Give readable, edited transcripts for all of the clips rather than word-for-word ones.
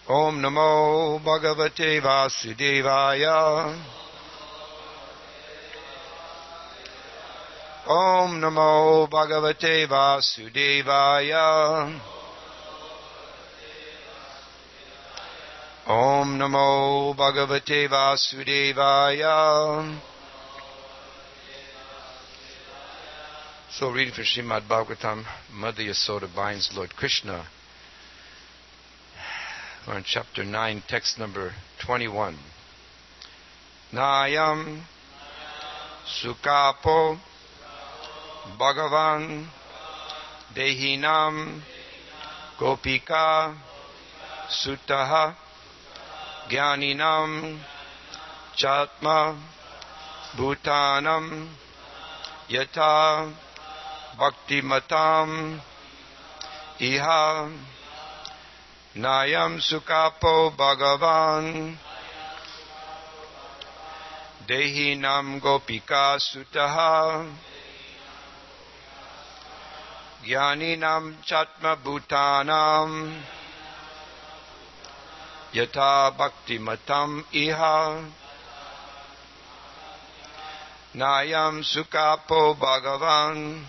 Om Namo Bhagavate Vasudevaya. Om Namo Bhagavate Vasudevaya. Om Namo Bhagavate Vasudevaya. So reading from Srimad Bhagavatam, Mother Yasoda binds Lord Krishna. We're in chapter 9, text number 21. Nayam Sukapo Bhagavan Dehinam Gopika Sutaha Jnaninam Chatma Bhutanam Yata Bhaktimatam Iha Nayam Sukapo Bhagavan Dehinam Gopika Sutaha Jnaninam Chatma Bhutanam Yata Bhaktimatam Iha Nayam Sukapo Bhagavan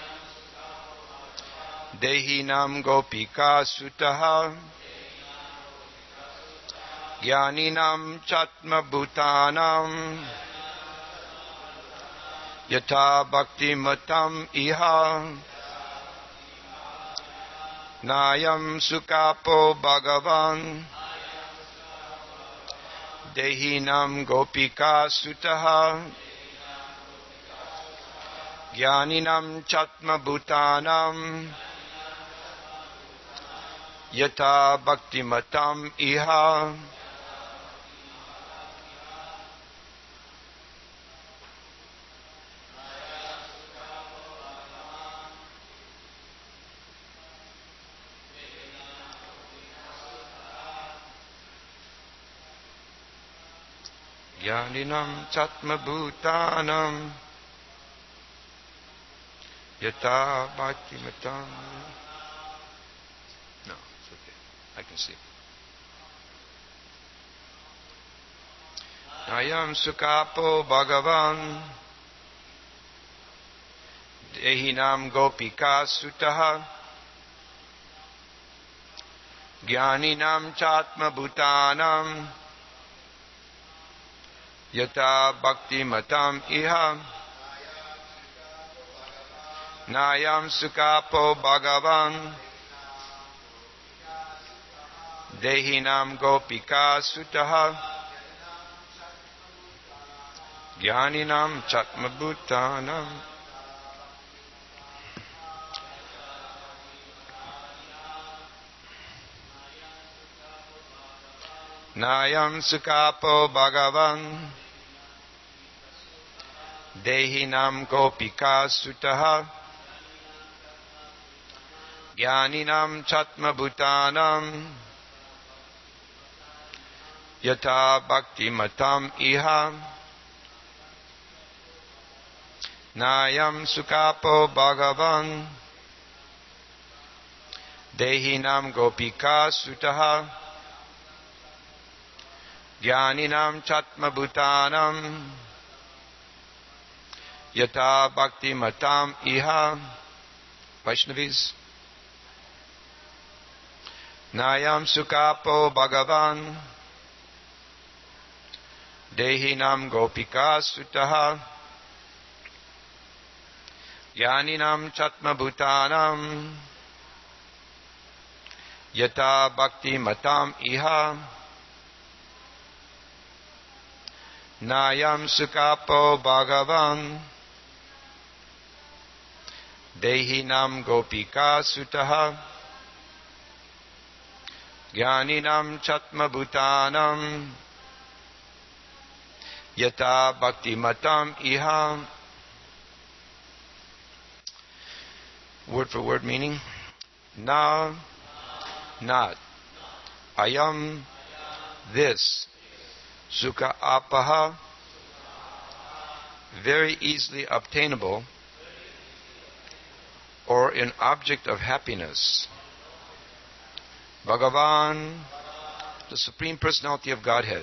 Dehinam Gopika Sutaha Jnaninam Chatma Bhutanam Yata Bhaktimatam Iha Nayam Sukapo Bhagavan Dehinam Gopika Sutaha Jnaninam Chatma Bhutanam Yata Bhaktimatam Iha Jnaninam Chatma Bhutanam Yata Bhaktimatam. No, it's okay. I can see. Nayam Sukapo Bhagavan Dehinam Gopika Sutaha Jnaninam Chatma Bhutanam Yata Bhaktimatam Iha Nayam Sukapo Bhagavan Dehinam Gopika Sutaha Jnaninam Chatma Bhutanam Nayam Sukapo Bhagavan Dehinam Gopika Sutaha Jnaninam Chatma Bhutanam Yata Bhaktimatam Iha Nayam Sukapo Bhagavan Dehinam Gopika Sutaha Jnaninam Chatma Bhutanam Yata Bhaktimatam Iha. Vaishnavis. Nayam Sukapo Bhagavan Dehinam Gopika Sutaha Jnaninam Chatma Bhutanam Yata Bhaktimatam Iha Nayam Sukapo Bhagavan Dehinam Gopika Sutaha Jnaninam Chatma Bhutanam Yata Bhaktimatam Iha. Word for word meaning. Na, not. Ayam, this. Sukha apaha, very easily obtainable, or an object of happiness. Bhagavan, the Supreme Personality of Godhead.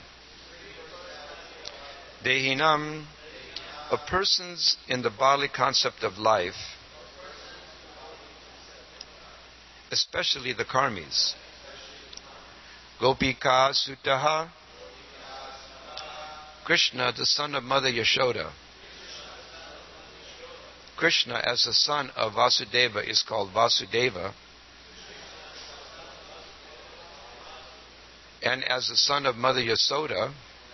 Dehinam, of persons in the bodily concept of life, especially the karmis. Gopika Sutaha, Krishna, the son of Mother Yashoda. Krishna, as the son of Vasudeva, is called Vasudeva, and as the son of Mother Yasoda,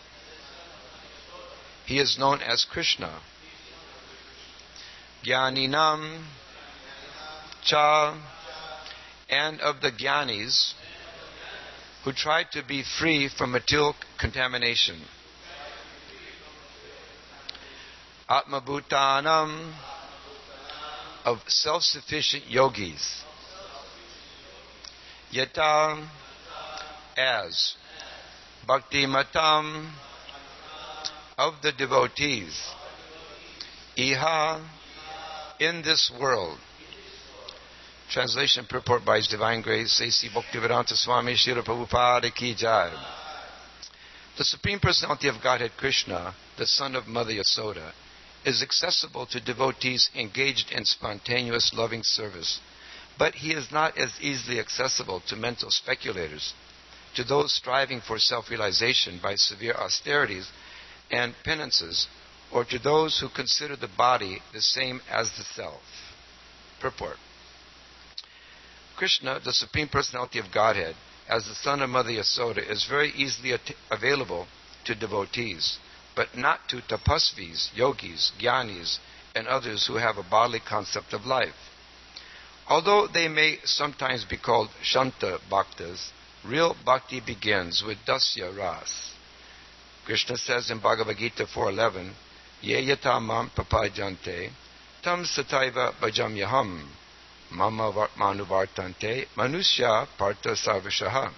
he is known as Krishna. Jnaninam cha, and of the Jnanis who try to be free from material contamination. Atmabhutanam, of self-sufficient yogis. Yata, as. Bhaktimatam, of the devotees. Iha, in this world. Translation purport by His Divine Grace A.C. Bhaktivedanta Swami Srila Prabhupada Ki Jai. The Supreme Personality of Godhead Krishna, the son of Mother Yasoda, is accessible to devotees engaged in spontaneous loving service, but he is not as easily accessible to mental speculators, to those striving for self-realization by severe austerities and penances, or to those who consider the body the same as the self. Purport. Krishna, the Supreme Personality of Godhead, as the son of Mother Yasoda, is very easily available to devotees, but not to tapasvis, yogis, jnanis, and others who have a bodily concept of life. Although they may sometimes be called Shanta Bhaktas, real bhakti begins with Dasya Ras. Krishna says in Bhagavad Gita 4.11, Ye yata mam papajante, tam sataiva bhajamyaham, mama manuvartante, manusya parta sarvashaha.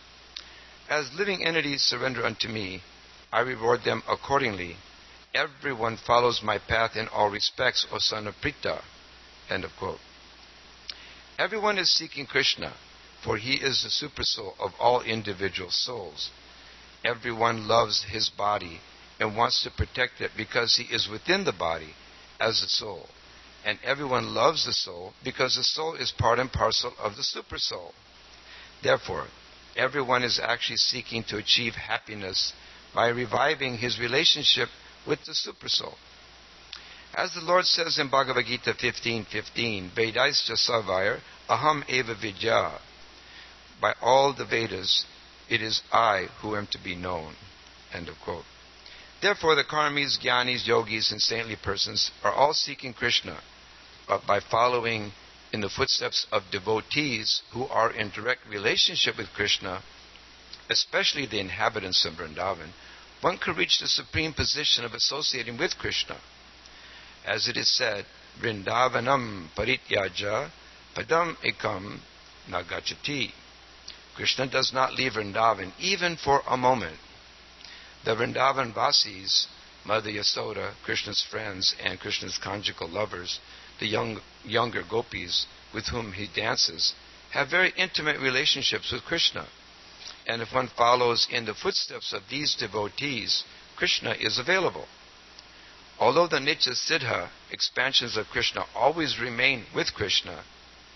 As living entities surrender unto me, I reward them accordingly. Everyone follows my path in all respects, O son of Prita. End of quote. Everyone is seeking Krishna, for he is the supersoul of all individual souls. Everyone loves his body and wants to protect it because he is within the body as the soul. And everyone loves the soul because the soul is part and parcel of the supersoul. Therefore, everyone is actually seeking to achieve happiness by reviving his relationship with the supersoul. As the Lord says in Bhagavad Gita 15:15, Vedaischa Sarvair Aham Eva Vidya. By all the Vedas, it is I who am to be known. End of quote. Therefore, the karmis, jnanis, yogis, and saintly persons are all seeking Krishna, but by following in the footsteps of devotees who are in direct relationship with Krishna, especially the inhabitants of Vrindavan, one can reach the supreme position of associating with Krishna. As it is said, Vrindavanam parityaja padam ekam nagachati. Krishna does not leave Vrindavan even for a moment. The Vrindavan Vasis, Mother Yasoda, Krishna's friends, and Krishna's conjugal lovers, the younger gopis with whom he dances, have very intimate relationships with Krishna. And if one follows in the footsteps of these devotees, Krishna is available. Although the Nitya Siddha expansions of Krishna always remain with Krishna,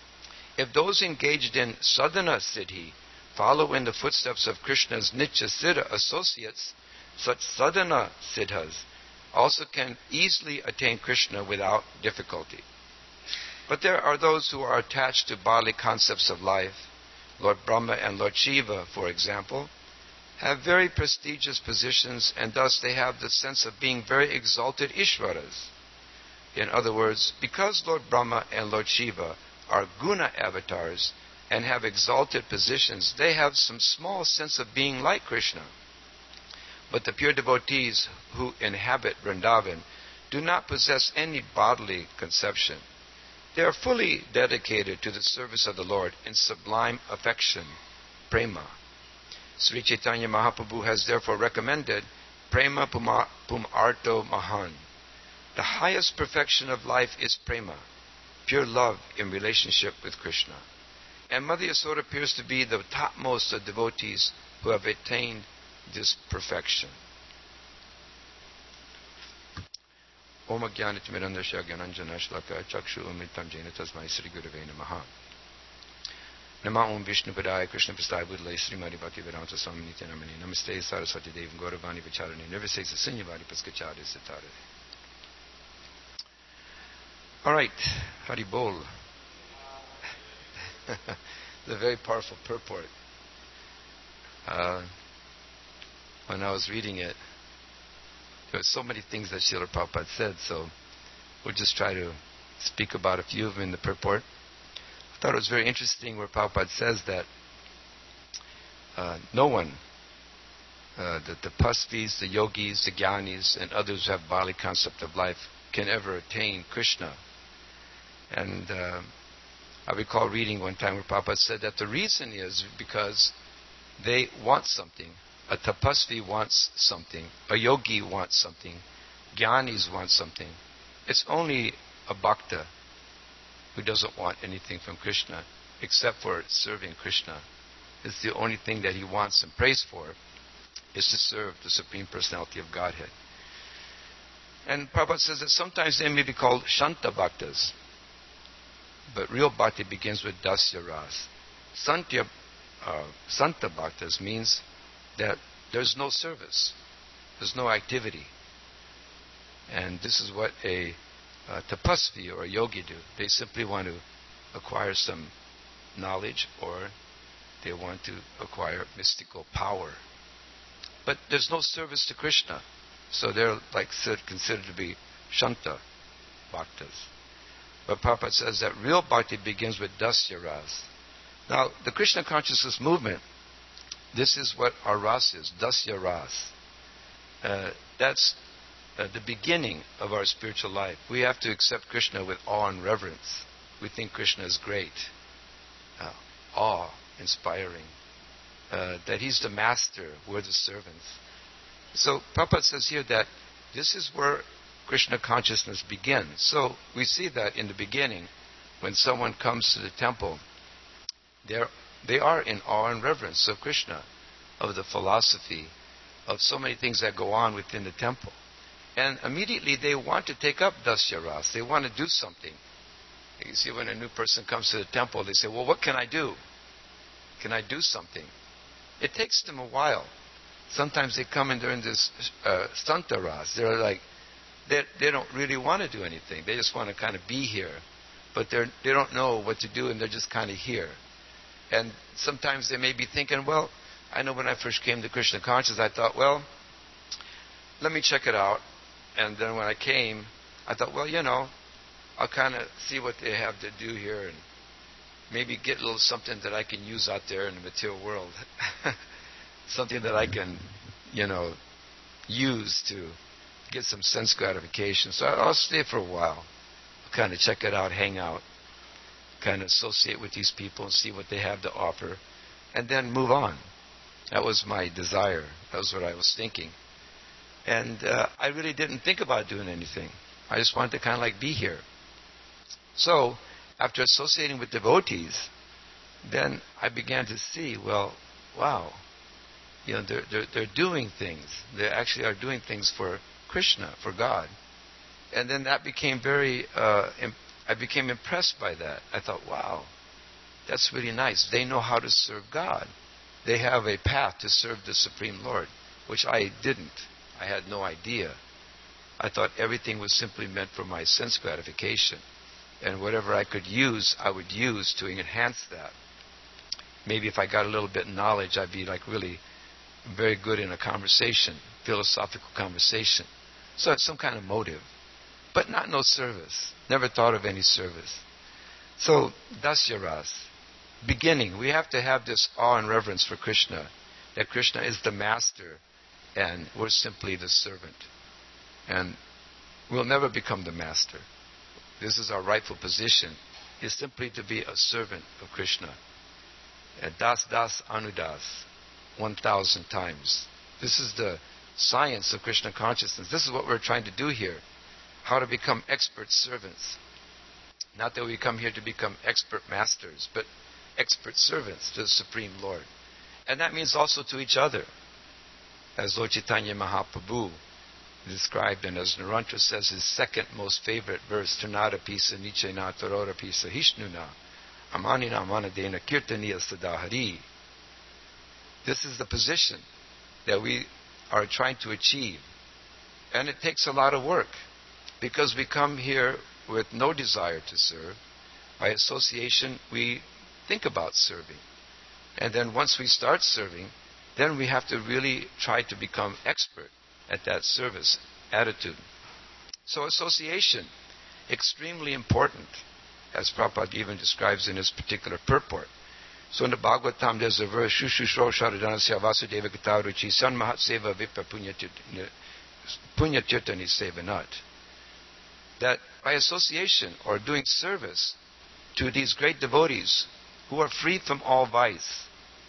if those engaged in Sadhana Siddhi follow in the footsteps of Krishna's Nitya Siddha associates, such Sadhana Siddhas also can easily attain Krishna without difficulty. But there are those who are attached to bodily concepts of life. Lord Brahma and Lord Shiva, for example, have very prestigious positions, and thus they have the sense of being very exalted Ishvaras. In other words, because Lord Brahma and Lord Shiva are guna avatars and have exalted positions, they have some small sense of being like Krishna. But the pure devotees who inhabit Vrindavan do not possess any bodily conception. They are fully dedicated to the service of the Lord in sublime affection, prema. Sri Chaitanya Mahaprabhu has therefore recommended prema pum arto mahan. The highest perfection of life is prema, pure love in relationship with Krishna. And Mother Yasoda appears to be the topmost of devotees who have attained this perfection. Om Jnanatimirandasya Gyananjana Shlaka Chakshu Umritam Jena Tasmai Sri Gurave Namaha. Nama Om Vishnu Padaya Krishna Prasthaya Buddhale Srimati Bhakti Vedanta Swami Nityanamani Namaste Saraswati Devi Gauravani Vacharani Nirvisesa Sunyavadi Paskachari Sitare. Alright, Hari Bol. The very powerful purport. When I was reading it, there were so many things that Srila Prabhupada said, so we'll just try to speak about a few of them in the purport. I thought it was very interesting where Prabhupada says that no one, the tapasvis, the yogis, the jnanis, and others who have bodily concept of life can ever attain Krishna. And I recall reading one time where Prabhupada said that the reason is because they want something. A tapasvi wants something. A yogi wants something. Jnanis want something. It's only a bhakta who doesn't want anything from Krishna except for serving Krishna. It's the only thing that he wants and prays for is to serve the Supreme Personality of Godhead. And Prabhupada says that sometimes they may be called Shanta Bhaktas. But real bhakti begins with Dasya Ras. Santa Bhaktas means that there's no service. There's no activity. And this is what a tapasvi or a yogi do. They simply want to acquire some knowledge or they want to acquire mystical power. But there's no service to Krishna. So they're considered to be Shanta Bhaktas. But Prabhupada says that real bhakti begins with Dasya Ras. Now, the Krishna consciousness movement, this is what our ras is, Dasya Ras. That's the beginning of our spiritual life. We have to accept Krishna with awe and reverence. We think Krishna is great, awe-inspiring, that he's the master, we're the servants. So Prabhupada says here that this is where Krishna consciousness begins. So we see that in the beginning, when someone comes to the temple, they are in awe and reverence of Krishna, of the philosophy, of so many things that go on within the temple. And immediately they want to take up Dasya Ras. They want to do something. You see, when a new person comes to the temple, they say, well, what can I do? Can I do something? It takes them a while. Sometimes they come in during this Santa Ras. They're like, they don't really want to do anything. They just want to kind of be here. But they don't know what to do, and they're just kind of here. And sometimes they may be thinking, well, I know when I first came to Krishna consciousness, I thought, well, let me check it out. And then when I came, I thought, well, I'll kind of see what they have to do here and maybe get a little something that I can use out there in the material world. Something that I can, use to get some sense gratification. So I'll stay for a while, kind of check it out, hang out, kind of associate with these people and see what they have to offer, and then move on. That was my desire. That was what I was thinking. And I really didn't think about doing anything. I just wanted to kind of be here. So, after associating with devotees, then I began to see, well, wow, they're doing things. They actually are doing things for Krishna, for God. And then that became I became impressed by that. I thought, wow, that's really nice. They know how to serve God. They have a path to serve the Supreme Lord, which I didn't. I had no idea. I thought everything was simply meant for my sense gratification. And whatever I could use, I would use to enhance that. Maybe if I got a little bit of knowledge, I'd be really very good in a conversation, philosophical conversation. So it's some kind of motive. But no service. Never thought of any service. So, Dasya Ras. Beginning. We have to have this awe and reverence for Krishna. That Krishna is the master and we're simply the servant. And we'll never become the master. This is our rightful position, is simply to be a servant of Krishna. Das Anudas, 1,000 times. This is the science of Krishna consciousness. This is what we're trying to do here. How to become expert servants. Not that we come here to become expert masters, but expert servants to the Supreme Lord. And that means also to each other. As Lord Chaitanya Mahaprabhu described, and as Narantra says, his second most favorite verse, Tanada Pisa Nichena Tarora Pisa Hishnuna Amanina Manadena Kirtaniya Sadahari. This is the position that we are trying to achieve. And it takes a lot of work, because we come here with no desire to serve. By association, we think about serving. And then once we start serving, then we have to really try to become expert at that service attitude. So association, extremely important, as Prabhupada even describes in his particular purport. So in the Bhagavatam, there's a verse, Shushushro Sharadanasya Vasudeva Gataruchi San Mahat Seva Vipa Punyatirtani Sevanat. That by association, or doing service to these great devotees who are free from all vice,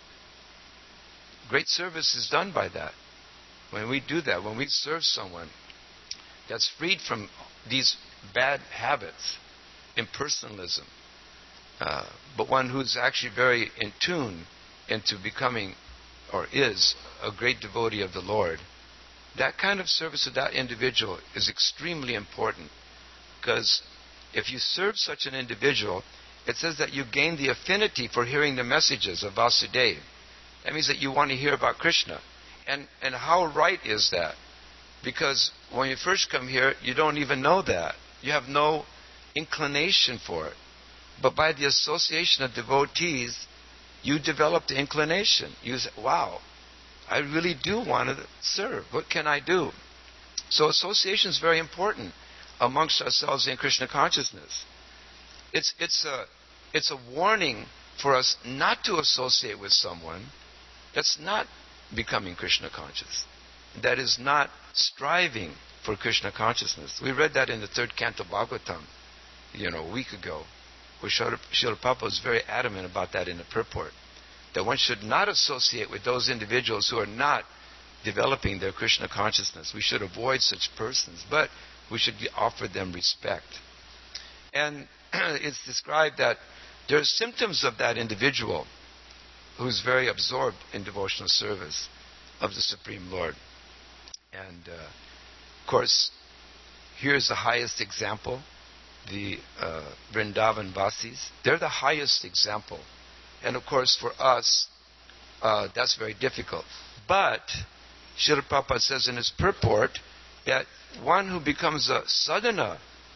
great service is done by that. When we do that, when we serve someone that's freed from these bad habits, impersonalism, but one who's actually very in tune into becoming, or is, a great devotee of the Lord, that kind of service to that individual is extremely important. Because if you serve such an individual, it says that you gain the affinity for hearing the messages of Vasudeva. That means that you want to hear about Krishna. And how right is that? Because when you first come here, you don't even know that. You have no inclination for it. But by the association of devotees, you develop the inclination. You say, wow, I really do want to serve. What can I do? So association is very important amongst ourselves in Krishna consciousness. It's a warning for us not to associate with someone that's not becoming Krishna conscious, that is not striving for Krishna consciousness. We read that in the third canto Bhagavatam, a week ago, where Srila Prabhupada was very adamant about that in the purport, that one should not associate with those individuals who are not developing their Krishna consciousness. We should avoid such persons, but we should offer them respect. And it's described that there are symptoms of that individual who's very absorbed in devotional service of the Supreme Lord. And, of course, here's the highest example, the Vrindavan Vasis. They're the highest example. And, of course, for us, that's very difficult. But Srila Prabhupada says in his purport that one who becomes a sadhana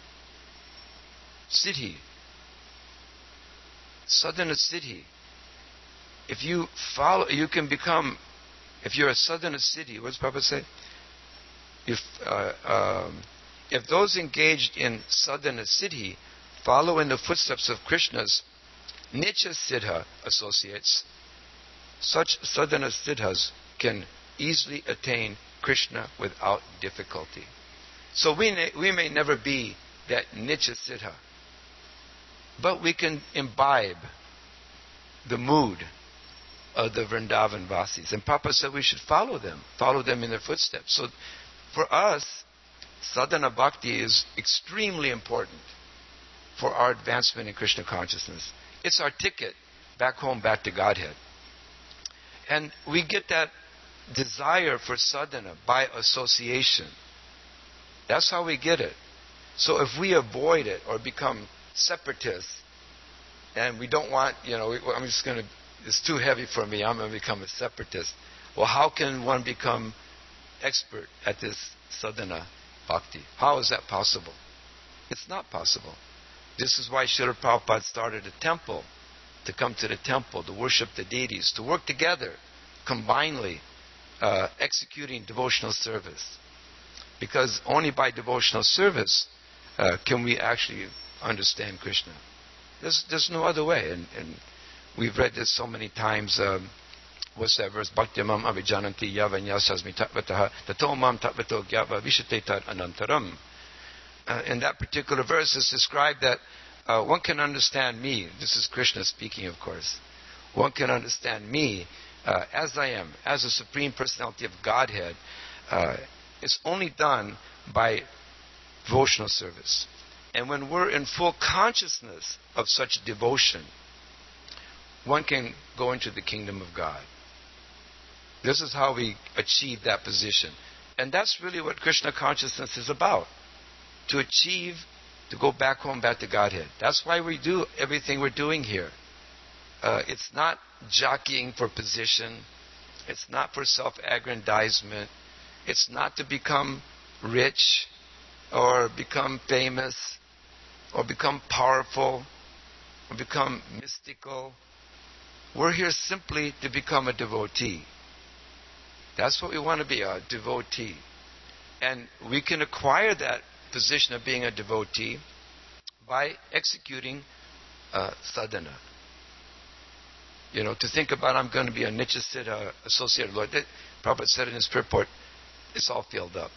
siddhi, if you follow, you can become, if you're a sadhana siddhi, what does Prabhupada say? If those engaged in sadhana siddhi follow in the footsteps of Krishna's Nitya Siddha associates, such sadhana siddhas can easily attain Krishna without difficulty. So we may never be that Nitya Siddha, but we can imbibe the mood of the Vrindavan Vasis. And Prabhupada said we should follow them in their footsteps. So for us, sadhana bhakti is extremely important for our advancement in Krishna consciousness. It's our ticket back home, back to Godhead. And we get that desire for sadhana by association. That's how we get it. So if we avoid it or become separatists, and we don't want, it's too heavy for me, I'm going to become a separatist. Well, how can one become expert at this sadhana bhakti? How is that possible? It's not possible. This is why Srila Prabhupada started a temple, to come to the temple, to worship the deities, to work together, combinedly, executing devotional service. Because only by devotional service can we actually understand Krishna. There's no other way. And we've read this so many times. What's that verse? Bhaktyamam avijananti yavanyasasmi tatvataha tatomam tatvato gyava vishate tat anantaram. In that particular verse is described that one can understand me. This is Krishna speaking, of course. One can understand me as I am, as a Supreme Personality of Godhead. It's only done by devotional service. And when we're in full consciousness of such devotion, one can go into the kingdom of God. This is how we achieve that position. And that's really what Krishna consciousness is about. To achieve, to go back home, back to Godhead. That's why we do everything we're doing here. It's not jockeying for position. It's not for self-aggrandizement. It's not to become rich or become famous or become powerful or become mystical. We're here simply to become a devotee. That's what we want to be, a devotee. And we can acquire that position of being a devotee by executing sadhana. To think about, I'm going to be a Nityasiddha associated Lord. Prabhupada said in his purport, it's all filled up.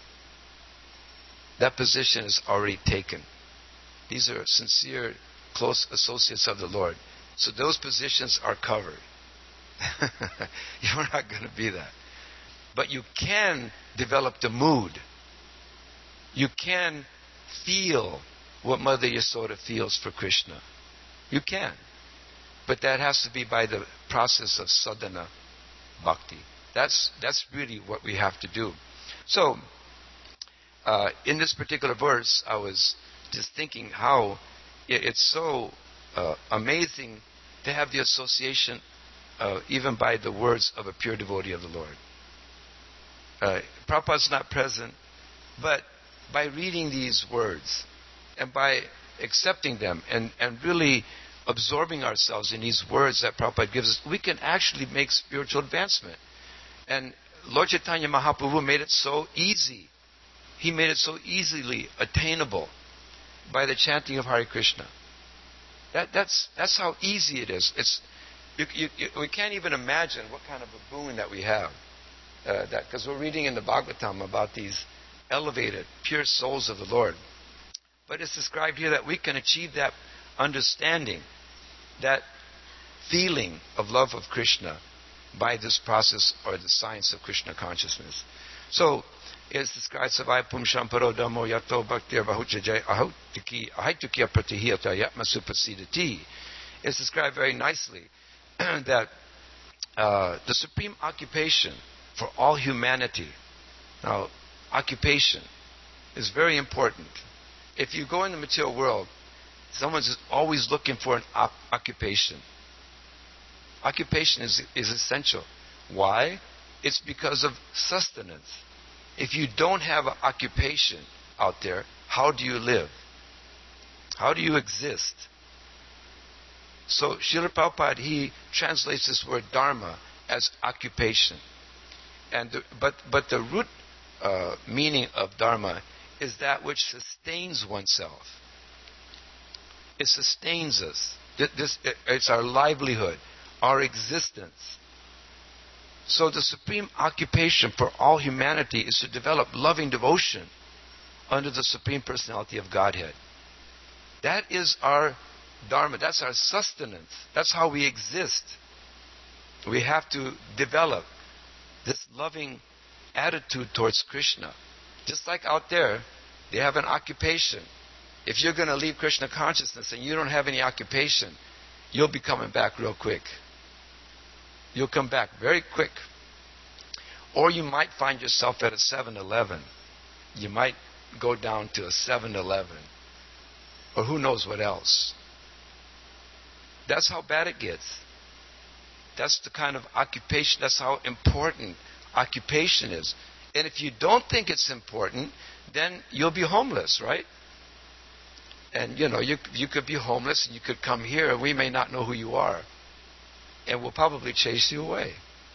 That position is already taken. These are sincere, close associates of the Lord. So those positions are covered. You're not going to be that. But you can develop the mood. You can feel what Mother Yasoda feels for Krishna. You can. But that has to be by the process of sadhana bhakti. That's really what we have to do. So, in this particular verse, I was just thinking how it's so amazing to have the association even by the words of a pure devotee of the Lord. Prabhupada's not present, but by reading these words and by accepting them and really absorbing ourselves in these words that Prabhupada gives us, we can actually make spiritual advancement. And Lord Chaitanya Mahaprabhu made it so easy. He made it so easily attainable by the chanting of Hare Krishna. That's how easy it is. We can't even imagine what kind of a boon that we have. Because we're reading in the Bhagavatam about these elevated, pure souls of the Lord. But it's described here that we can achieve that understanding, that feeling of love of Krishna by this process or the science of Krishna consciousness. So, it's described Savai Pumsham Parodamo Yato Bhaktir Vahujajay Ahaitukiya Pratihiyata Yatma Supasidati. It's described very nicely that the supreme occupation for all humanity. Now, occupation is very important. If you go in the material world, someone's always looking for an occupation. Occupation is essential. Why? It's because of sustenance. If you don't have an occupation out there, how do you live? How do you exist? So Srila Prabhupada, he translates this word dharma as occupation. But the root meaning of dharma is that which sustains oneself. It sustains us. It's our livelihood, our existence. So the supreme occupation for all humanity is to develop loving devotion under the Supreme Personality of Godhead. That is our dharma. That's our sustenance. That's how we exist. We have to develop this loving attitude towards Krishna. Just like out there, they have an occupation. If you're going to leave Krishna consciousness and you don't have any occupation, you'll be coming back real quick. You'll come back very quick. Or you might find yourself at a 7-Eleven. You might go down to a 7-Eleven. Or who knows what else. That's how bad it gets. That's the kind of occupation, that's how important occupation is. And if you don't think it's important, then you'll be homeless, right? And, you could be homeless and you could come here and we may not know who you are. And we'll probably chase you away.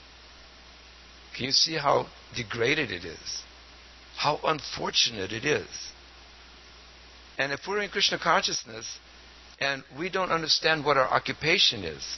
Can you see how degraded it is? How unfortunate it is? And if we're in Krishna consciousness and we don't understand what our occupation is,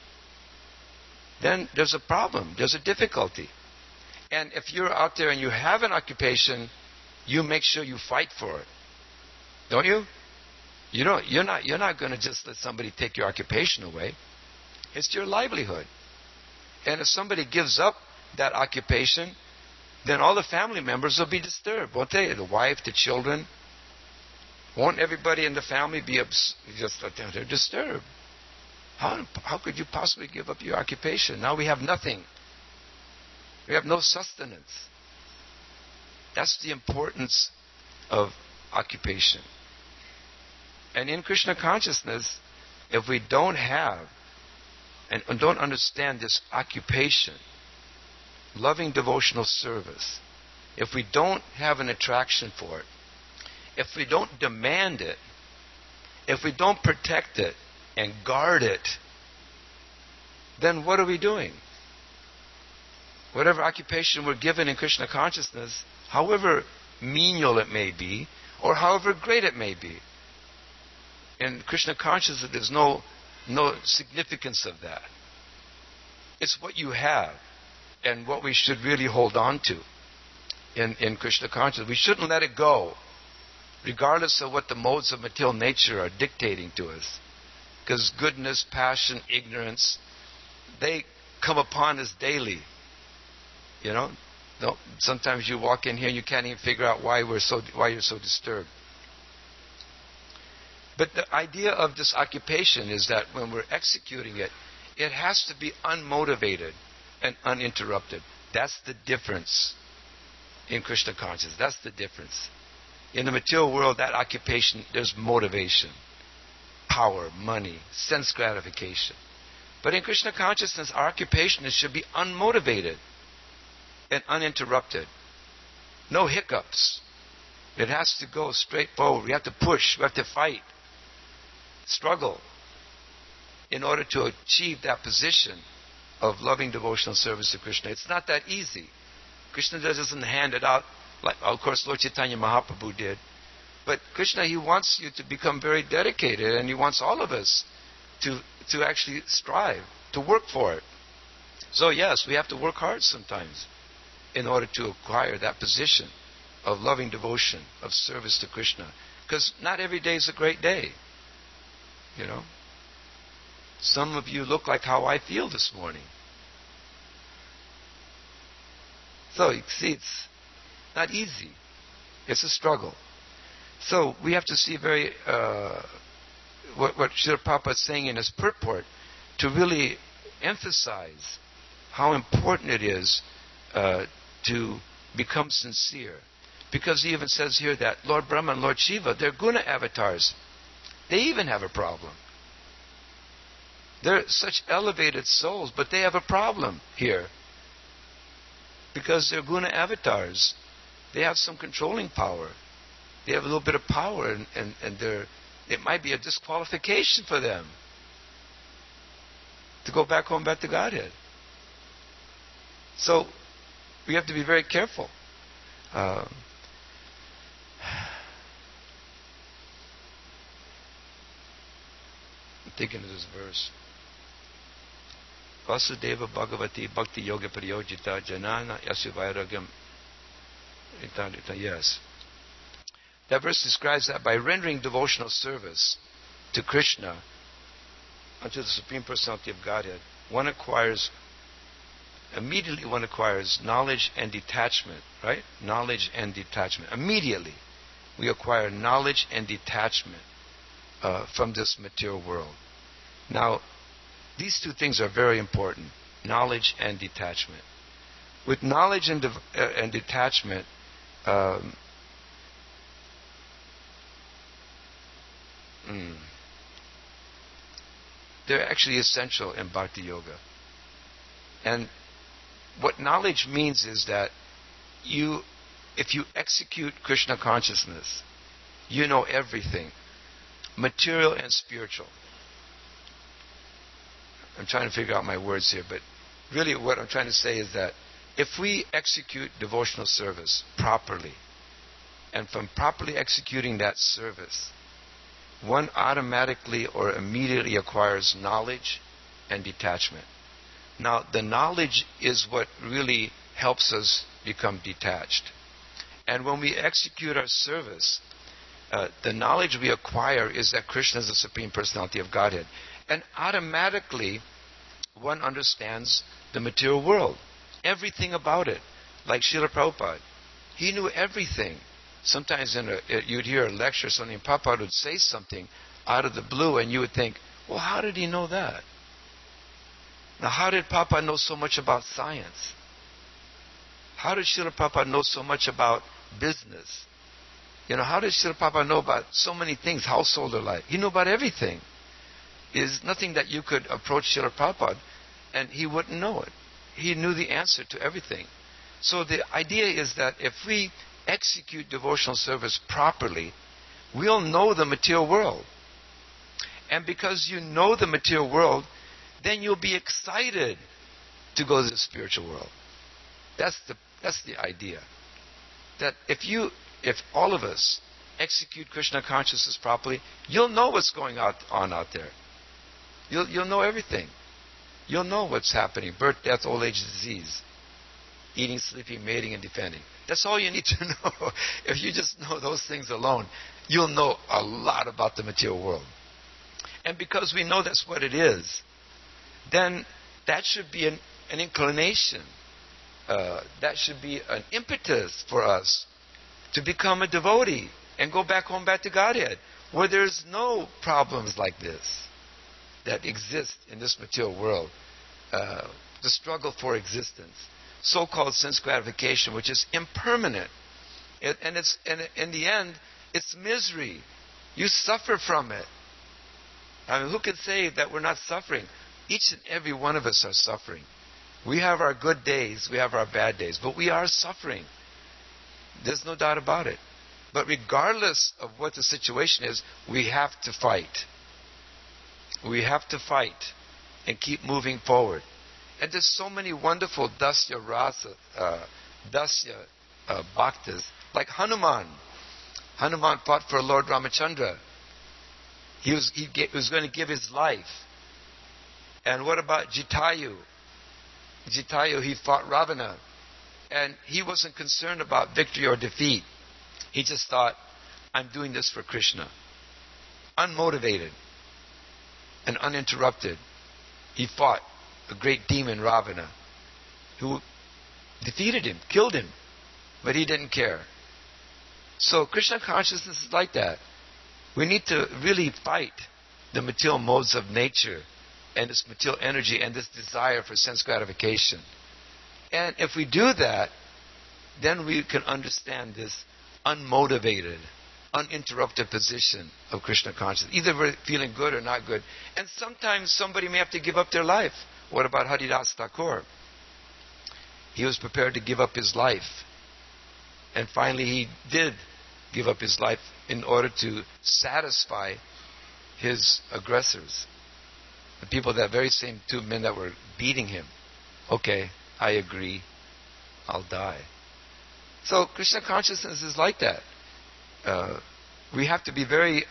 then there's a problem. There's a difficulty. And if you're out there and you have an occupation, you make sure you fight for it. Don't you? You're not going to just let somebody take your occupation away. It's your livelihood. And if somebody gives up that occupation, then all the family members will be disturbed, won't they? The wife, the children. Won't everybody in the family be they're disturbed? How could you possibly give up your occupation? Now we have nothing. We have no sustenance. That's the importance of occupation. And in Krishna consciousness, if we don't have and don't understand this occupation, loving devotional service, if we don't have an attraction for it, if we don't demand it, if we don't protect it and guard it, then what are we doing? Whatever occupation we're given in Krishna consciousness, however menial it may be, or however great it may be, in Krishna consciousness there's no significance of that. It's what you have and what we should really hold on to in Krishna consciousness. We shouldn't let it go, regardless of what the modes of material nature are dictating to us. Because goodness, passion, ignorance, they come upon us daily. You know? Sometimes you walk in here and you can't even figure out why you're so disturbed. But the idea of this occupation is that when we're executing it, it has to be unmotivated and uninterrupted. That's the difference in Krishna consciousness. That's the difference. In the material world, that occupation, there's motivation, power, money, sense gratification. But in Krishna consciousness, our occupation should be unmotivated and uninterrupted. No hiccups. It has to go straight forward. We have to push. We have to fight. Struggle in order to achieve that position of loving devotional service to Krishna. It's not that easy. Krishna doesn't hand it out like, of course, Lord Chaitanya Mahaprabhu did. But Krishna, He wants you to become very dedicated, and He wants all of us to actually strive, to work for it. So yes, we have to work hard sometimes in order to acquire that position of loving devotion, of service to Krishna. Because not every day is a great day. You know? Some of you look like how I feel this morning. So, you see, it's not easy. It's a struggle. So, we have to see what Srila Prabhupada is saying in his purport to really emphasize how important it is to become sincere. Because he even says here that Lord Brahma and Lord Shiva, they're guna avatars. They even have a problem. They're such elevated souls, but they have a problem here. Because they're guna avatars. They have some controlling power. They have a little bit of power, and it might be a disqualification for them to go back home, back to Godhead. So, we have to be very careful. I'm thinking of this verse. Vasudeva Bhagavati Bhakti Yoga Priyojita Janana Yasu Vairagam. Yes. That verse describes that by rendering devotional service to Krishna, unto the Supreme Personality of Godhead, one acquires knowledge and detachment, right? Knowledge and detachment. Immediately, we acquire knowledge and detachment from this material world. Now, these two things are very important, knowledge and detachment. With knowledge and detachment, they're actually essential in Bhakti Yoga. And what knowledge means is that if you execute Krishna consciousness, you know everything, material and spiritual. I'm trying to figure out my words here, but really what I'm trying to say is that if we execute devotional service properly, and from properly executing that service, one automatically or immediately acquires knowledge and detachment. Now, the knowledge is what really helps us become detached. And when we execute our service, the knowledge we acquire is that Krishna is the Supreme Personality of Godhead. And automatically, one understands the material world. Everything about it. Like Srila Prabhupada. He knew everything. Sometimes you'd hear a lecture or something, and Prabhupada would say something out of the blue, and you would think, Well, how did he know that? Now, how did Prabhupada know so much about science? How did Srila Prabhupada know so much about business? How did Srila Prabhupada know about so many things, household life? He knew about everything. There's nothing that you could approach Srila Prabhupada and he wouldn't know it. He knew the answer to everything. So the idea is that if we execute devotional service properly, we'll know the material world. And because you know the material world, then you'll be excited to go to the spiritual world. That's the idea. That if all of us execute Krishna consciousness properly, you'll know what's going on out there. You'll know everything. You'll know what's happening. Birth, death, old age, disease. Eating, sleeping, mating, and defending. That's all you need to know. If you just know those things alone, you'll know a lot about the material world. And because we know that's what it is, then that should be an inclination. That should be an impetus for us to become a devotee and go back home, back to Godhead, where there's no problems like this that exist in this material world. The struggle for existence, so-called sense gratification, which is impermanent, and in the end, it's misery. You suffer from it. I mean, who can say that we're not suffering? Each and every one of us are suffering. We have our good days, we have our bad days, but we are suffering. There's no doubt about it. But regardless of what the situation is, we have to fight. We have to fight and keep moving forward. And there's so many wonderful Dasya Rasa, Bhaktas, like Hanuman. Hanuman fought for Lord Ramachandra. He was going to give his life. And what about Jitayu? Jitayu, he fought Ravana. And he wasn't concerned about victory or defeat. He just thought, I'm doing this for Krishna. Unmotivated and uninterrupted. He fought a great demon, Ravana, who defeated him, killed him. But he didn't care. So Krishna consciousness is like that. We need to really fight the material modes of nature and this material energy and this desire for sense gratification. And if we do that, then we can understand this unmotivated, uninterrupted position of Krishna consciousness. Either we're feeling good or not good. And sometimes somebody may have to give up their life. What about Haridas Thakur? He was prepared to give up his life. And finally he did give up his life in order to satisfy his aggressors. The people, that very same two men that were beating him. Okay, I agree. I'll die. So Krishna consciousness is like that. We have to be very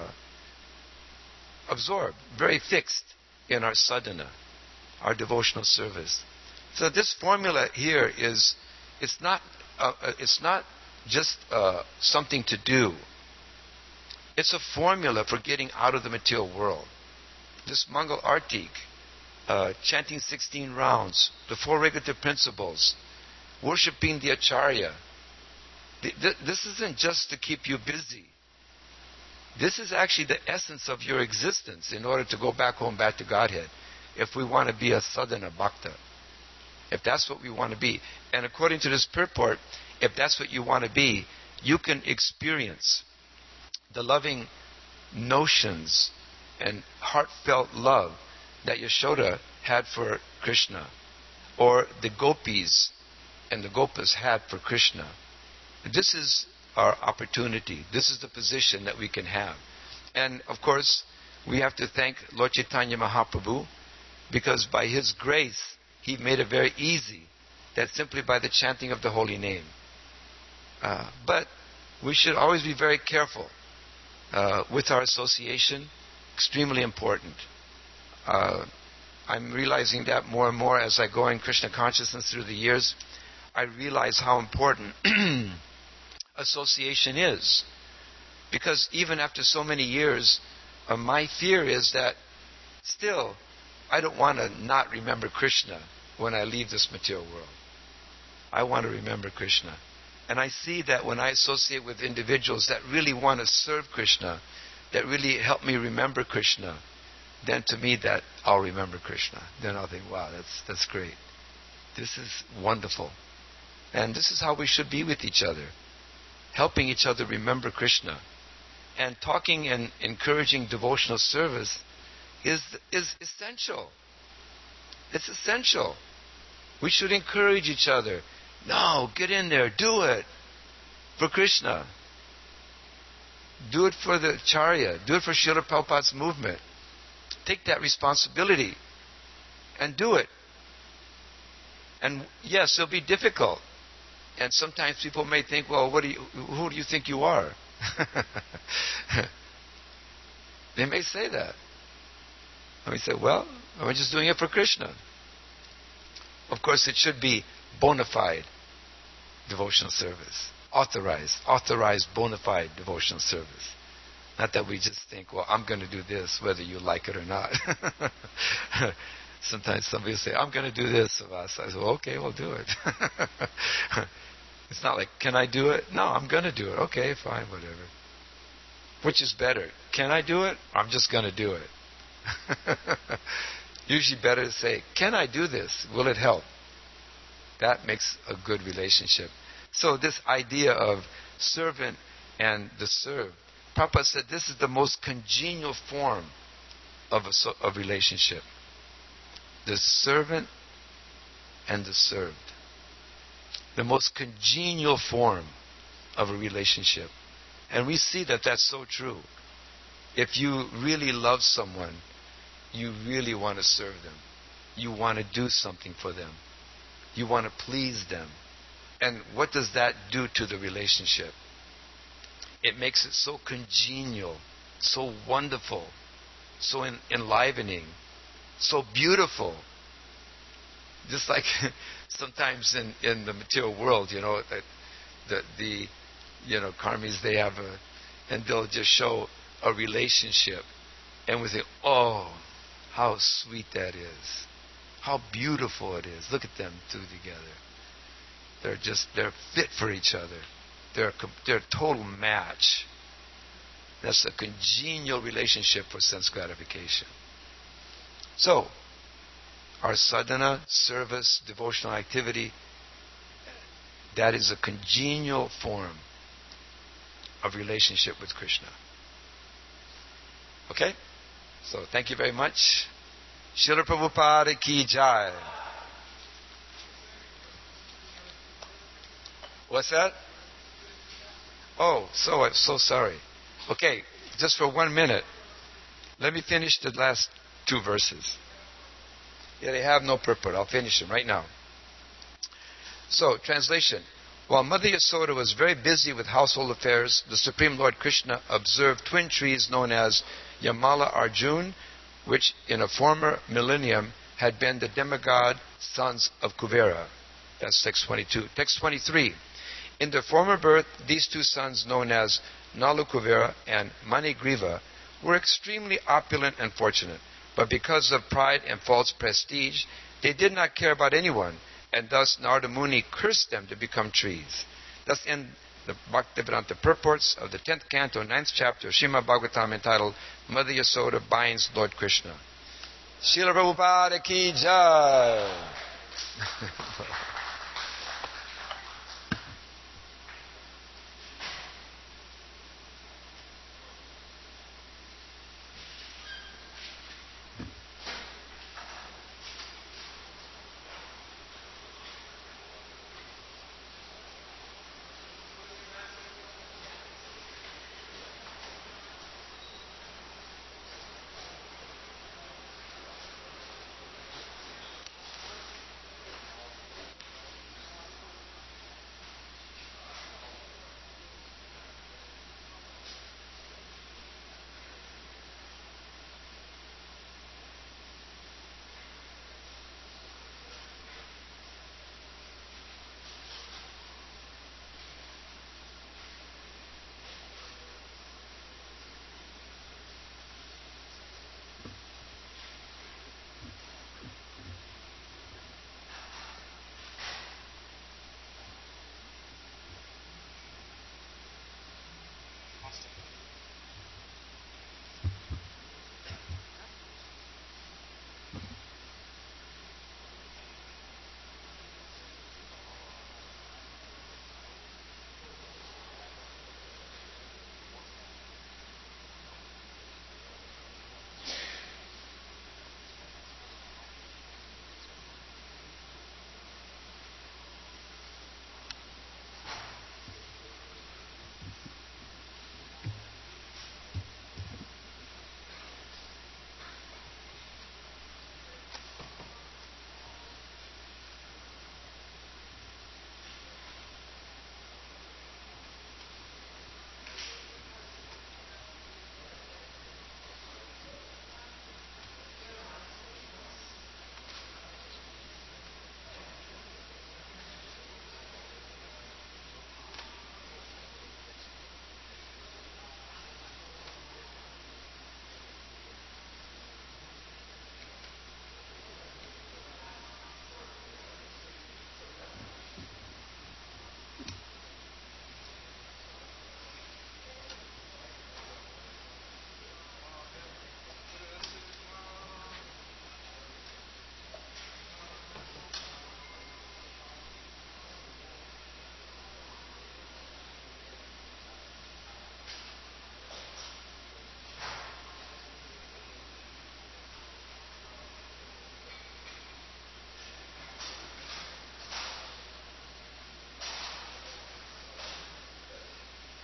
absorbed, very fixed in our sadhana, our devotional service. So this formula here is, it's not just something to do. It's a formula for getting out of the material world. This Mangal Artik, chanting 16 rounds, the 4 regulative principles, worshipping the Acharya. This isn't just to keep you busy. This is actually the essence of your existence in order to go back home, back to Godhead, if we want to be a sadhana bhakta. If that's what we want to be. And according to this purport, if that's what you want to be, you can experience the loving notions and heartfelt love that Yashoda had for Krishna, or the gopis and the gopas had for Krishna. This is our opportunity. This is the position that we can have. And of course, we have to thank Lord Chaitanya Mahaprabhu, because by his grace, he made it very easy, that simply by the chanting of the holy name. But we should always be very careful with our association. Extremely important. I'm realizing that more and more as I go in Krishna consciousness through the years. I realize how important association is. Because even after so many years, my fear is that still I don't want to not remember Krishna when I leave this material world. I want to remember Krishna. And I see that when I associate with individuals that really want to serve Krishna, that really help me remember Krishna, then to me that I'll remember Krishna. Then I'll think, wow, that's great. This is wonderful. And this is how we should be with each other, helping each other remember Krishna. And talking and encouraging devotional service is essential. It's essential. We should encourage each other. No, get in there, do it for Krishna. Do it for the Charya. Do it for Srila Prabhupada's movement. Take that responsibility and do it. And yes, it'll be difficult. And sometimes people may think, well, who do you think you are? They may say that. And we say, well, we're just doing it for Krishna. Of course, it should be bona fide devotional service. Authorized bona fide devotional service. Not that we just think, well, I'm going to do this whether you like it or not. Sometimes somebody will say, I'm going to do this of us. I say, well, okay, we'll do it. It's not like, can I do it? No, I'm going to do it. Okay, fine, whatever. Which is better? Can I do it? I'm just going to do it. Usually better to say, can I do this? Will it help? That makes a good relationship. So this idea of servant and the served, Prabhupada said this is the most congenial form of a relationship. The servant and the served. The most congenial form of a relationship. And we see that that's so true. If you really love someone, you really want to serve them. You want to do something for them. You want to please them. And what does that do to the relationship? It makes it so congenial, so wonderful, so enlivening, so beautiful. Just like sometimes in the material world, the karmis, they have and they'll just show a relationship, and we think, oh, how sweet that is, how beautiful it is. Look at them two together. They're fit for each other. They're a total match. That's a congenial relationship for sense gratification. So, our sadhana, service, devotional activity, that is a congenial form of relationship with Krishna. Okay? So, thank you very much. Srila Prabhupada ki jai. What's that? Oh, I'm so sorry. Okay, just for 1 minute, let me finish the last 2 verses. Yeah, they have no purport. I'll finish them right now. So, translation. While Mother Yasoda was very busy with household affairs, the Supreme Lord Krishna observed twin trees known as Yamala Arjun, which in a former millennium had been the demigod sons of Kuvera. That's text 22. Text 23. In their former birth, these 2 sons, known as Nalukuvera and Manigriva, were extremely opulent and fortunate. But because of pride and false prestige, they did not care about anyone, and thus Narada Muni cursed them to become trees. Thus end the Bhaktivedanta purports of the 10th canto, 9th chapter of Srimad Bhagavatam, entitled Mother Yasoda Binds Lord Krishna. Srila Prabhupada ki jai.